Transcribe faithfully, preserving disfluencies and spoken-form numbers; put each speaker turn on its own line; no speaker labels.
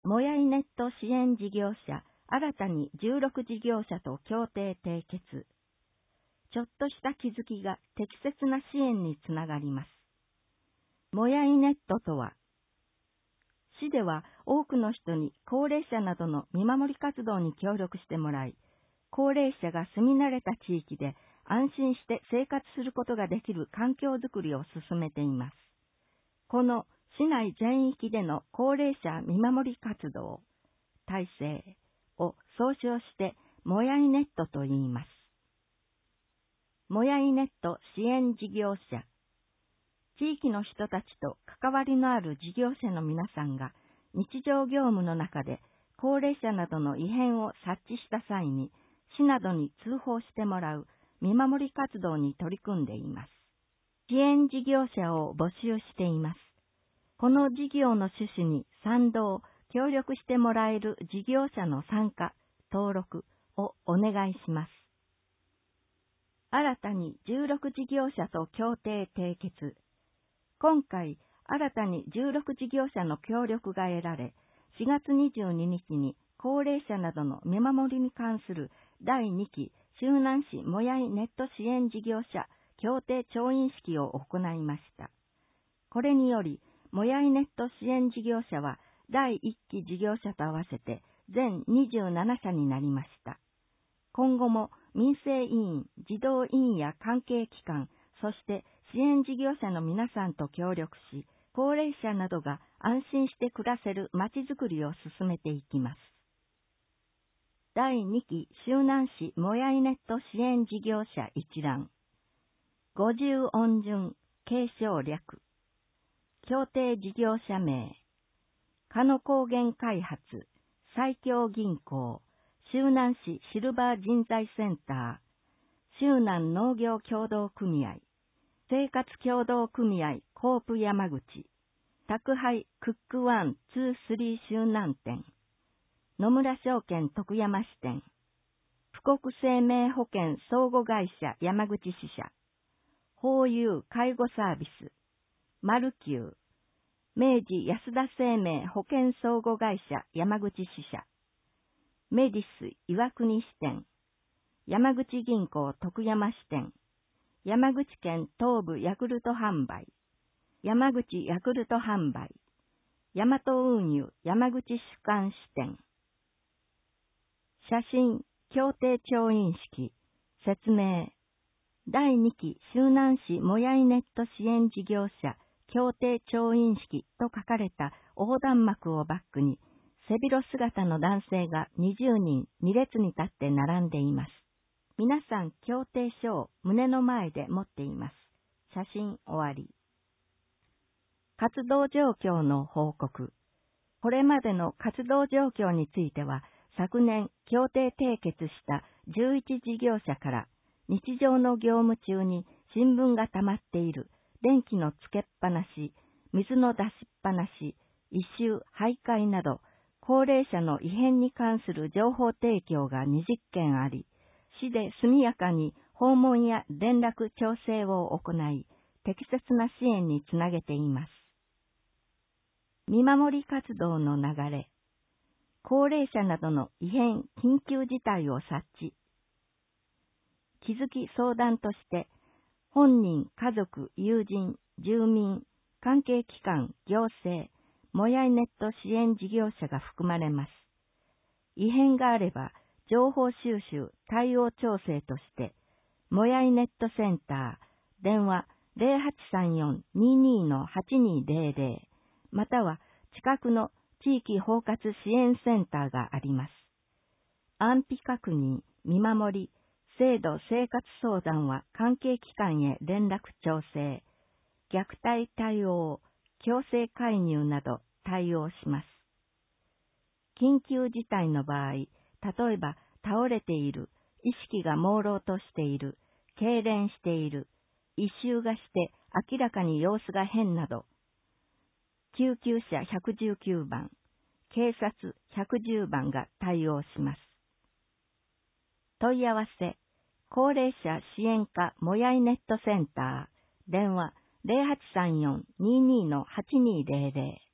もやいネット支援事業者、新たにじゅうろく事業者と協定締結。ちょっとした気づきが適切な支援につながります。もやいネットとは、市では多くの人に高齢者などの見守り活動に協力してもらい、高齢者が住み慣れた地域で安心して生活することができる環境づくりを進めています。この市内全域での高齢者見守り活動、体制を総称してもやいネットと言います。もやいネット支援事業者。地域の人たちと関わりのある事業者の皆さんが日常業務の中で高齢者などの異変を察知した際に市などに通報してもらう見守り活動に取り組んでいます。支援事業者を募集しています。この事業の趣旨に賛同、協力してもらえる事業者の参加、登録をお願いします。新たにじゅうろく事業者と協定締結。今回、新たにじゅうろく事業者の協力が得られ、しがつにじゅうににちに高齢者などの見守りに関するだいにき周南市もやいネット支援事業者協定調印式を行いました。これにより、もやいネット支援事業者はだいいっき事業者と合わせて全にじゅうななしゃになりました。今後も民生委員、児童委員や関係機関、そして支援事業者の皆さんと協力し、高齢者などが安心して暮らせるまちづくりを進めていきます。だいにき周南市もやいネット支援事業者一覧。五十音順、継承略。協定事業者名。鹿野高原開発、西京銀行、周南市シルバー人材センター、周南農業協同組合、生活協同組合コープ山口、宅配クックワン、ツー、スリー周南店、野村証券徳山支店、富国生命保険相互会社山口支社、ホーユー介護サービス、マルキュー、明治安田生命保険相互会社山口支社、メディス岩国支店、山口銀行徳山支店、山口県東部ヤクルト販売、山口ヤクルト販売、大和運輸山口主幹支店。写真、協定調印式、説明。だいにき周南市もやいネット支援事業者協定調印式と書かれた横断幕をバックに、背広姿の男性がにじゅうにんに列に立って並んでいます。皆さん協定書を胸の前で持っています。写真終わり。活動状況の報告。これまでの活動状況については、昨年協定締結したじゅういち事業者から、日常の業務中に新聞が溜まっている、電気のつけっぱなし、水の出しっぱなし、異臭、徘徊など、高齢者の異変に関する情報提供がにじゅっけんあり、市で速やかに訪問や連絡調整を行い、適切な支援につなげています。見守り活動の流れ。高齢者などの異変・緊急事態を察知。気づき相談として、本人、家族、友人、住民、関係機関、行政、もやいネット支援事業者が含まれます。異変があれば、情報収集、対応調整として、もやいネットセンター、電話 ゼロはちさんよん にーにー はちにーゼロゼロ、または近くの地域包括支援センターがあります。安否確認、見守り、制度生活相談は関係機関へ連絡調整、虐待対応、強制介入など対応します。緊急事態の場合、例えば倒れている、意識が朦朧としている、痙攣している、異臭がして明らかに様子が変など、救急車ひゃくじゅうきゅうばん、警察ひゃくじゅうばんが対応します。問い合わせ、高齢者支援課もやいネットセンター、電話 ゼロはちさんよん にーにー はちにーゼロゼロ